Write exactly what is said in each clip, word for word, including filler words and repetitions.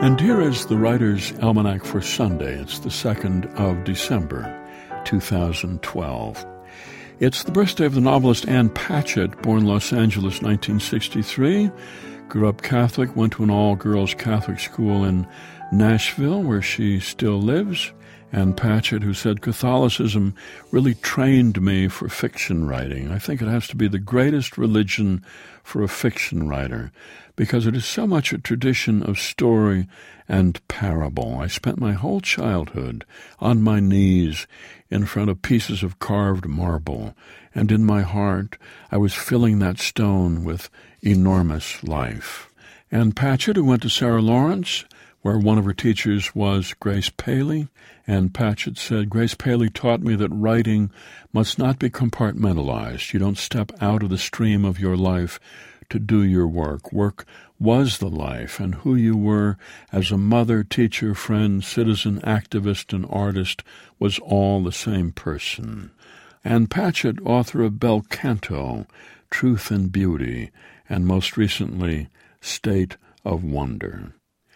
And here is the Writer's Almanac for Sunday. It's the second of December, two thousand twelve. It's the birthday of the novelist Ann Patchett, born Los Angeles, nineteen sixty-three. Grew up Catholic, went to an all-girls Catholic school in Nashville, where she still lives. Ann Patchett, who said, Catholicism really trained me for fiction writing. I think it has to be the greatest religion for a fiction writer, because it is so much a tradition of story and parable. I spent my whole childhood on my knees in front of pieces of carved marble, and in my heart I was filling that stone with enormous life. Ann Patchett, who went to Sarah Lawrence, where one of her teachers was Grace Paley, and Patchett said, Grace Paley taught me that writing must not be compartmentalized. You don't step out of the stream of your life to do your work. Work was the life, and who you were as a mother, teacher, friend, citizen, activist, and artist was all the same person. Ann Patchett, author of Bel Canto, Truth and Beauty, and most recently, State of Wonder.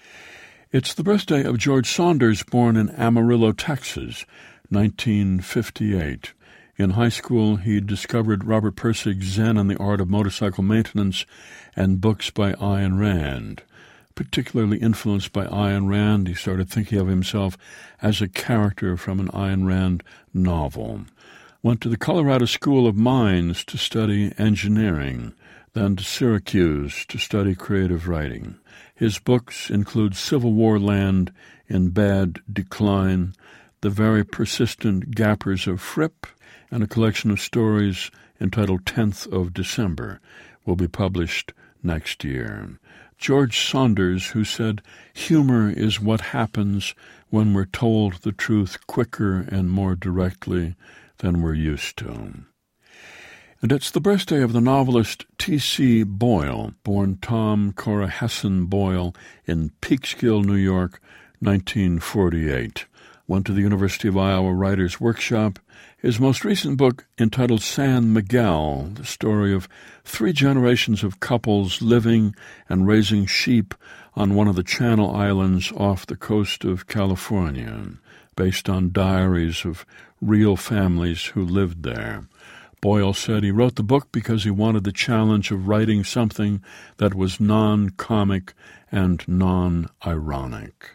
It's the birthday of George Saunders, born in Amarillo, Texas, nineteen fifty-eight. In high school, he discovered Robert Pirsig's Zen and the Art of Motorcycle Maintenance and books by Ayn Rand. Particularly influenced by Ayn Rand, he started thinking of himself as a character from an Ayn Rand novel. Went to the Colorado School of Mines to study engineering, then to Syracuse to study creative writing. His books include Civil War Land in Bad Decline, The Very Persistent Gappers of Fripp, and a collection of stories entitled tenth of December will be published next year. George Saunders, who said, humor is what happens when we're told the truth quicker and more directly than we're used to. And it's the birthday of the novelist T C Boyle, born Tom Corahassen Boyle in Peekskill, New York, nineteen forty-eight. Went to the University of Iowa Writers' Workshop. His most recent book, entitled San Miguel, the story of three generations of couples living and raising sheep on one of the Channel Islands off the coast of California, based on diaries of real families who lived there. Boyle said he wrote the book because he wanted the challenge of writing something that was non-comic and non-ironic.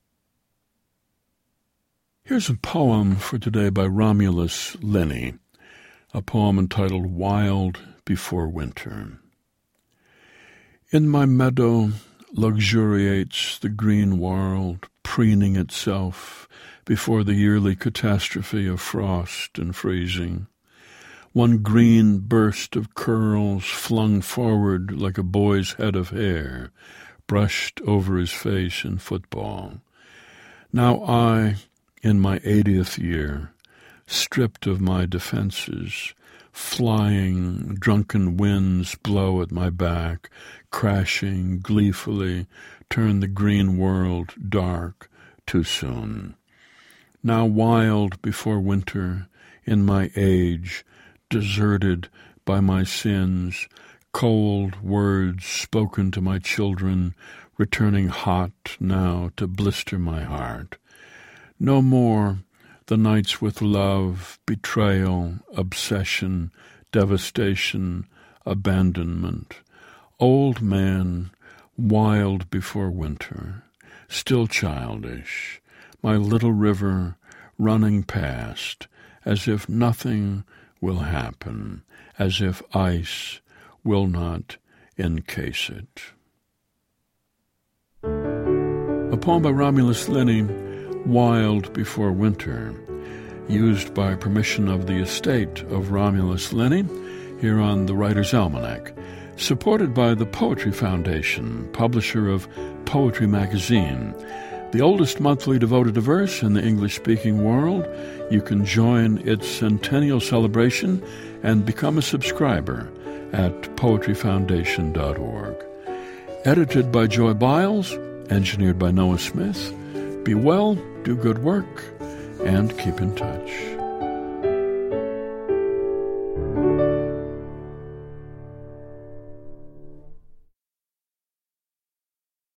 Here's a poem for today by Romulus Linney, a poem entitled Wild Before Winter. In my meadow luxuriates the green world, preening itself before the yearly catastrophe of frost and freezing. One green burst of curls flung forward like a boy's head of hair, brushed over his face in football. Now I, in my eightieth year, stripped of my defenses, flying drunken winds blow at my back, crashing gleefully, turn the green world dark too soon. Now wild before winter, in my age, deserted by my sins, cold words spoken to my children, returning hot now to blister my heart. No more the nights with love, betrayal, obsession, devastation, abandonment. Old man, wild before winter, still childish, my little river running past, as if nothing will happen, as if ice will not encase it. A poem by Romulus Linney, Wild Before Winter, used by permission of the estate of Romulus Linney, here on the Writer's Almanac, supported by the Poetry Foundation, publisher of Poetry Magazine, the oldest monthly devoted to verse in the English-speaking world. You can join its centennial celebration and become a subscriber at poetry foundation dot org. Edited by Joy Biles, engineered by Noah Smith. Be well, do good work, and keep in touch.